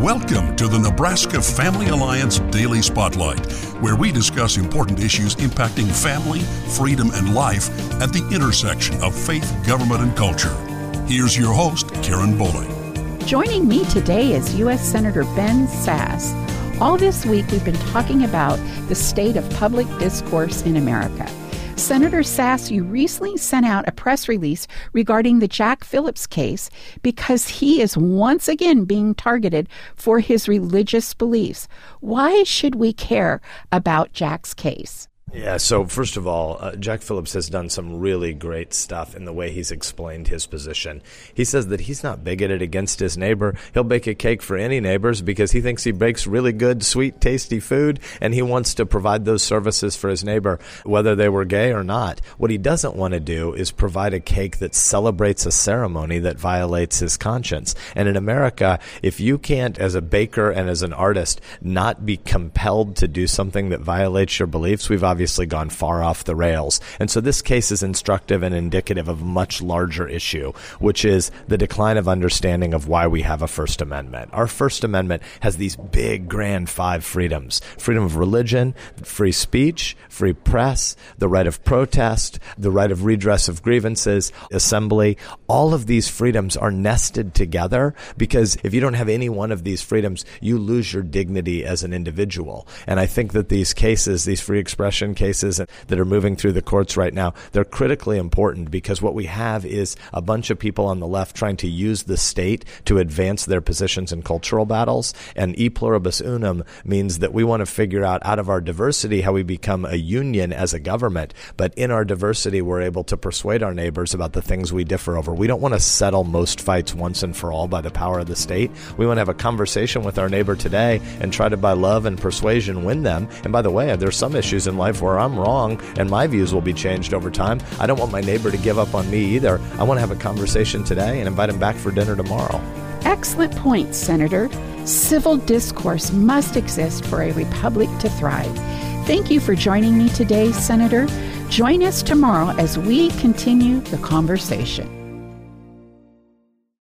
Welcome to the Nebraska Family Alliance Daily Spotlight, where we discuss important issues impacting family, freedom, and life at the intersection of faith, government, and culture. Here's your host, Karen Bowling. Joining me today is U.S. Senator Ben Sasse. All this week, we've been talking about the state of public discourse in America. Senator Sasse, you recently sent out a press release regarding the Jack Phillips case because he is once again being targeted for his religious beliefs. Why should we care about Jack's case? Yeah, so first of all, Jack Phillips has done some really great stuff in the way he's explained his position. He says that he's not bigoted against his neighbor. He'll bake a cake for any neighbors because he thinks he bakes really good, sweet, tasty food, and he wants to provide those services for his neighbor, whether they were gay or not. What he doesn't want to do is provide a cake that celebrates a ceremony that violates his conscience. And in America, if you can't, as a baker and as an artist, not be compelled to do something that violates your beliefs, we've obviously gone far off the rails. And so this case is instructive and indicative of a much larger issue, which is the decline of understanding of why we have a First Amendment. Our First Amendment has these big, grand 5 freedoms: freedom of religion, free speech, free press, the right of protest, the right of redress of grievances, assembly. All of these freedoms are nested together because if you don't have any one of these freedoms, you lose your dignity as an individual. And I think that these cases, these free expression cases that are moving through the courts right now, they're critically important because what we have is a bunch of people on the left trying to use the state to advance their positions in cultural battles. And e pluribus unum means that we want to figure out of our diversity how we become a union as a government. But in our diversity, we're able to persuade our neighbors about the things we differ over. We don't want to settle most fights once and for all by the power of the state. We want to have a conversation with our neighbor today and try to, by love and persuasion, win them. And by the way, there's some issues in life where I'm wrong and my views will be changed over time. I don't want my neighbor to give up on me either. I want to have a conversation today and invite him back for dinner tomorrow. Excellent point, Senator. Civil discourse must exist for a republic to thrive. Thank you for joining me today, Senator. Join us tomorrow as we continue the conversation.